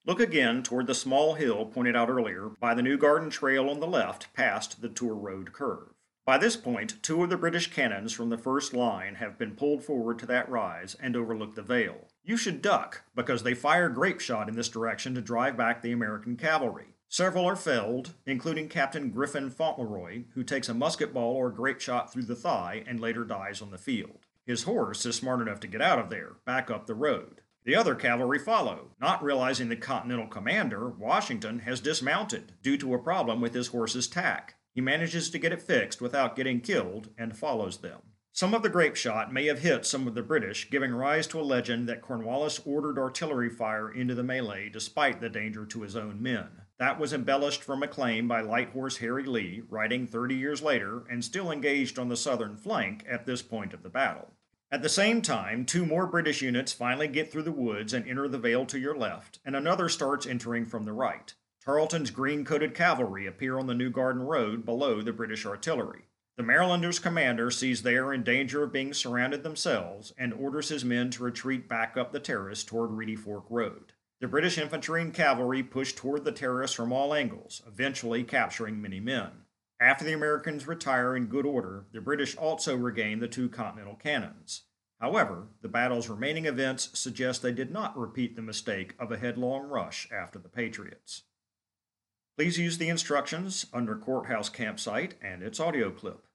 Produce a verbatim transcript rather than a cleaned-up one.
Look again toward the small hill pointed out earlier by the New Garden Trail on the left past the Tour Road curve. By this point, two of the British cannons from the first line have been pulled forward to that rise and overlook the vale. You should duck, because they fire grape shot in this direction to drive back the American cavalry. Several are felled, including Captain Griffin Fauntleroy, who takes a musket ball or grape shot through the thigh and later dies on the field. His horse is smart enough to get out of there, back up the road. The other cavalry follow, not realizing the Continental commander, Washington, has dismounted due to a problem with his horse's tack. He manages to get it fixed without getting killed and follows them. Some of the grape shot may have hit some of the British, giving rise to a legend that Cornwallis ordered artillery fire into the melee despite the danger to his own men. That was embellished from a claim by Light Horse Harry Lee, writing thirty years later and still engaged on the southern flank at this point of the battle. At the same time, two more British units finally get through the woods and enter the vale to your left, and another starts entering from the right. Tarleton's green-coated cavalry appear on the New Garden Road below the British artillery. The Marylanders' commander sees they are in danger of being surrounded themselves and orders his men to retreat back up the terrace toward Reedy Fork Road. The British infantry and cavalry push toward the terrace from all angles, eventually capturing many men. After the Americans retire in good order, the British also regain the two Continental cannons. However, the battle's remaining events suggest they did not repeat the mistake of a headlong rush after the Patriots. Please use the instructions under Courthouse Campsite and its audio clip.